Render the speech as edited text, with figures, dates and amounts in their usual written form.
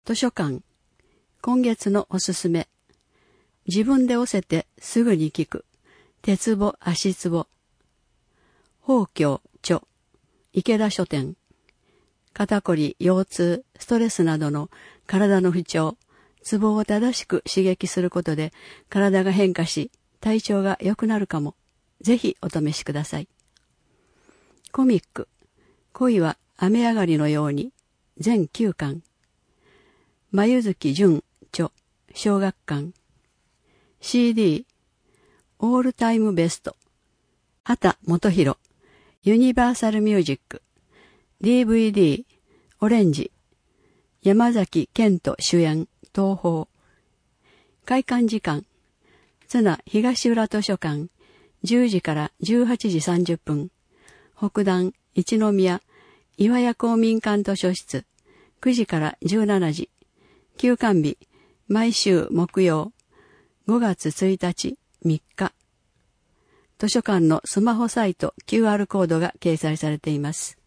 図書館。今月のおすすめ。自分で押せてすぐに聞く。鉄棒足つぼ。宝鏡著。池田書店。肩こり、腰痛、ストレスなどの体の不調、ツボを正しく刺激することで体が変化し、体調が良くなるかも。ぜひお試しください。コミック。恋は雨上がりのように。全9巻。眉月淳著。小学館。CD。オールタイムベスト。畑元博。ユニバーサルミュージック。DVD。オレンジ。山崎賢人主演。東宝。開館時間。津奈東浦図書館。10時から18時30分。北段一宮岩屋公民館図書室。9時から17時。休館日。毎週木曜。5月1日3日。図書館のスマホサイト QR コードが掲載されています。